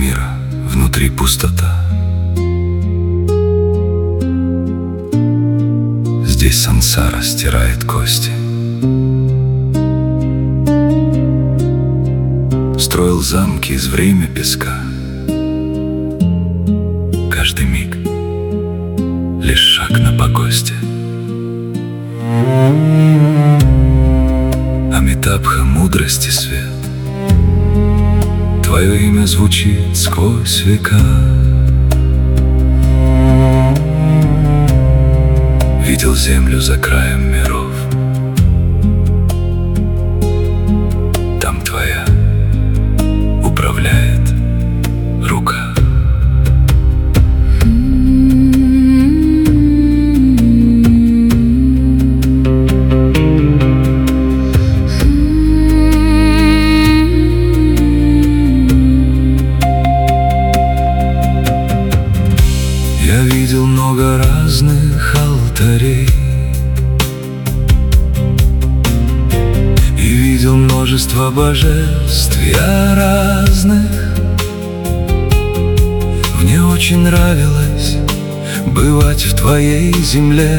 мира, внутри пустота. Здесь сансара стирает кости. Строил замки из время песка. Каждый миг лишь шаг на погосте. Амитабха — мудрости свет. Твое имя звучит сквозь века. Видел землю за краем миров. Там твоя управляет рука. Я видел много разных алтарей и видел множество божеств я разных. Мне очень нравилось бывать в твоей земле,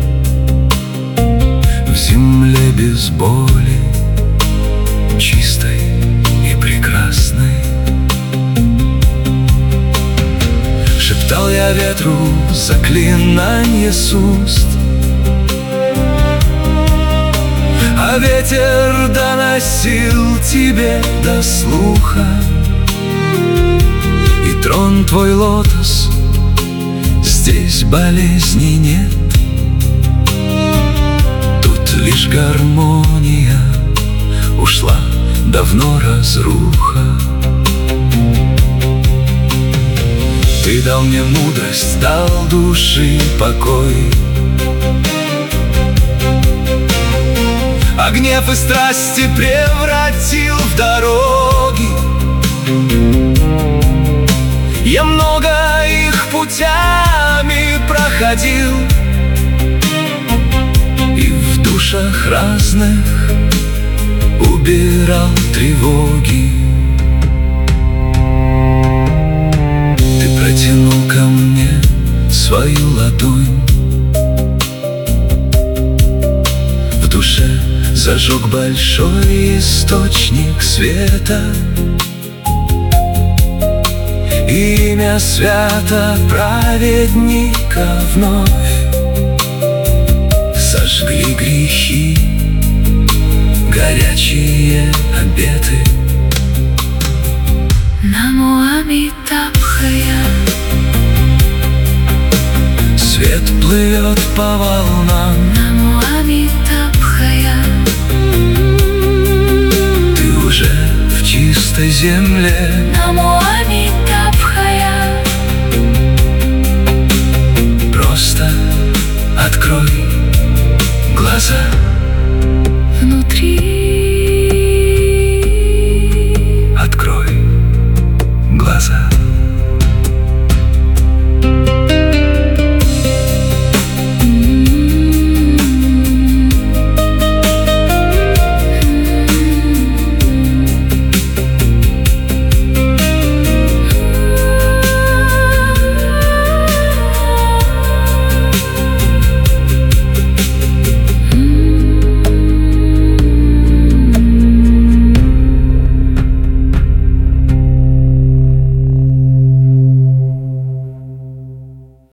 в земле без боли, чистой и прекрасной. Шептал я ветру заклинанье с уст, а ветер доносил тебе до слуха. И трон твой лотос, здесь болезни нет, тут лишь гармония, ушла давно разруха. Ты дал мне мудрость, дал души покой, а гнев и страсти превратил в дороги. Я много их путями проходил, и в душах разных убирал тревоги. Протянул ко мне свою ладонь, в душе зажег большой источник света. Имя свято праведника вновь сожгли грехи, горячие обеты. Намо Амитабхая. Свет плывет по волнам. Намо Амитабхая. Ты уже в чистой земле. Намо